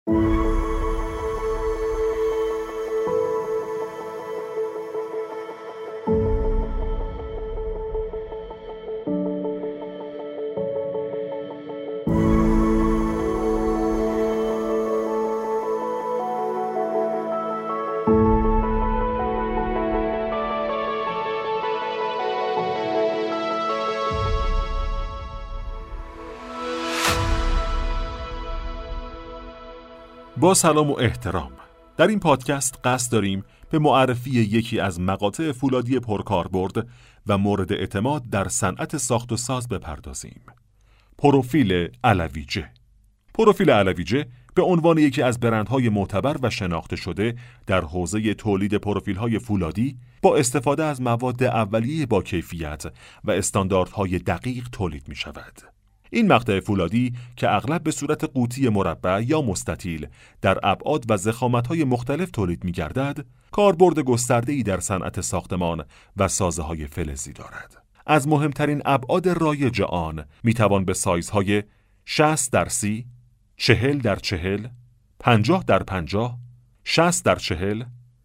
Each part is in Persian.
با سلام و احترام، در این پادکست قصد داریم به معرفی یکی از مقاطع فولادی پرکاربرد و مورد اعتماد در صنعت ساخت و ساز بپردازیم. پروفیل علویجه. پروفیل علویجه به عنوان یکی از برندهای معتبر و شناخته شده در حوزه تولید پروفیل‌های فولادی با استفاده از مواد اولیه با کیفیت و استانداردهای دقیق تولید می‌شود. این مقطع فولادی که اغلب به صورت قوطی مربع یا مستطیل در ابعاد و ضخامت‌های مختلف تولید می‌گردد، کاربرد گسترده‌ای در صنعت ساختمان و سازه‌های فلزی دارد. از مهمترین ابعاد رایج آن می‌توان به سایزهای 60x30، 40x40، 50x50، 60x40،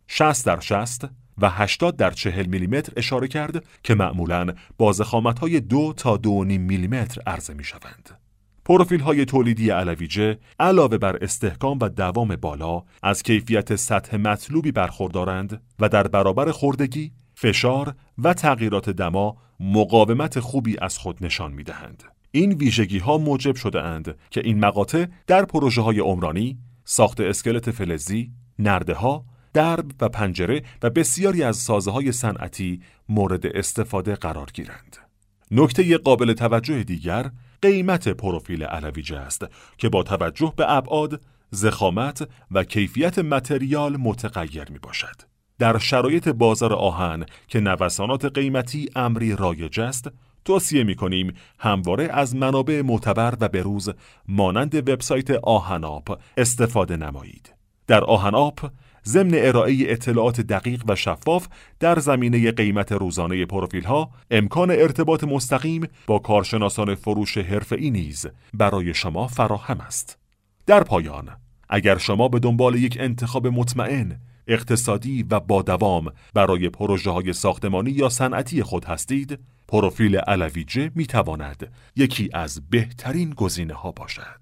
60x60 و 80x40 میلیمتر اشاره کرد که معمولاً با ضخامت‌های 2 تا 2.5 میلیمتر عرضه می‌شوند. پروفیل‌های تولیدی علویجه علاوه بر استحکام و دوام بالا از کیفیت سطح مطلوبی برخوردارند و در برابر خوردگی، فشار و تغییرات دما مقاومت خوبی از خود نشان می‌دهند. این ویژگی‌ها موجب شده‌اند که این مقاطع در پروژه‌های عمرانی، ساخت اسکلت فلزی، نرده‌ها، درب و پنجره و بسیاری از سازه‌های صنعتی مورد استفاده قرار گیرند. نکته قابل توجه دیگر قیمت پروفیل علویجه است که با توجه به ابعاد، ضخامت و کیفیت متریال متغیر میباشد. در شرایط بازار آهن که نوسانات قیمتی امری رایج است، توصیه می‌کنیم همواره از منابع معتبر و بروز مانند وبسایت آهناب استفاده نمایید. در آهناب ضمن ارائه اطلاعات دقیق و شفاف در زمینه قیمت روزانه پروفیل‌ها، امکان ارتباط مستقیم با کارشناسان فروش حرفه‌ای نیز برای شما فراهم است. در پایان، اگر شما به دنبال یک انتخاب مطمئن، اقتصادی و با دوام برای پروژه‌های ساختمانی یا صنعتی خود هستید، پروفیل علویجه می‌تواند یکی از بهترین گزینه‌ها باشد.